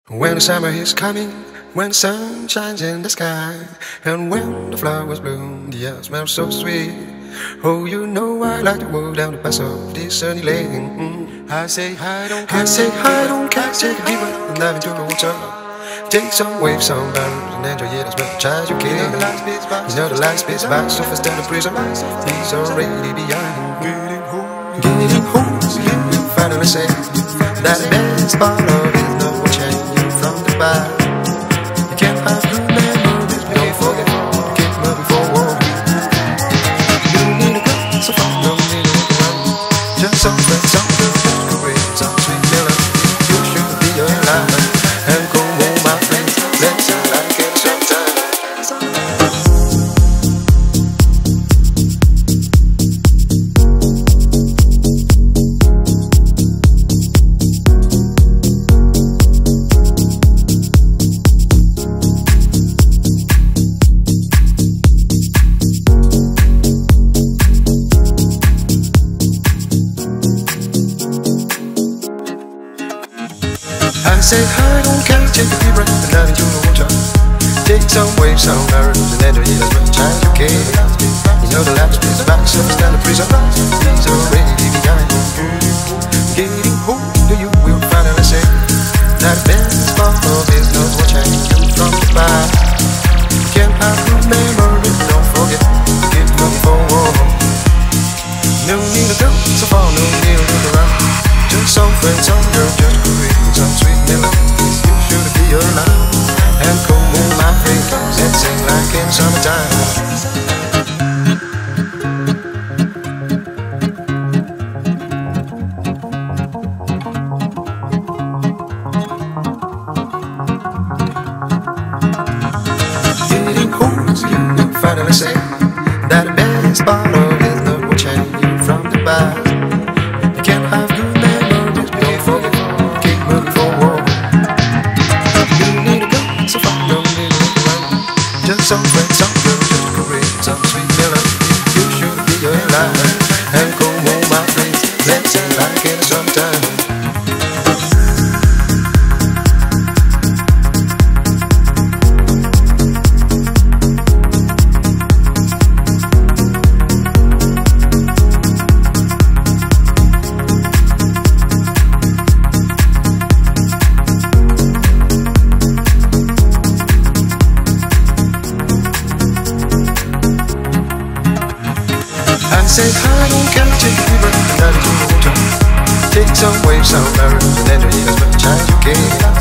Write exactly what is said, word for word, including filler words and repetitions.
When the summer is coming, when the sun shines in the sky, and when the flowers bloom, the air smells so sweet. Oh, you know I like to walk down the path of this sunny lane. Mm. I say I don't care, I say I don't care. Take a deep breath and dive into the water. Take some waves, some bounds, and enjoy it as much as you can. You know the light spits back, so fast down the prison. He's already behind. Getting home, getting home, you finally say that the best part of it is not watching you from the back. You can't have good memories, but don't forget to keep moving forward. You don't need to go so far, no need to look around. Just some friends, some good, just go with some sweet melody. You should be alive and go home, my friends. Let's act like it sometime. I say I don't care, take a deep breath and dive into the water. Take some waves, some arrows, and enjoy it as much as you can. You know the last is back, so stand the prison. He's already behind. Getting home to you will finally say that the best part of it is not watching you from the back. Can't have good memories, don't forget to keep moving forward. No need to go so far, no need to look around. Just some friends, some girls, just go with some sweet melodies. You should be alive and come on, my friend, and sing like in summertime. Getting home, you finally say that the best part of it is not watching you from the back. You can't have good memories, but don't forget to keep moving forward. You don't need to go so far, no need to look around. Just some friends, some girls, just go with some sweet melody. You should be alive and come home, my friends. Let's sing like in the summertime. I say I don't care, take a deep breath and dive into the water. Take some waves, some arrows, and enjoy it as much as you can.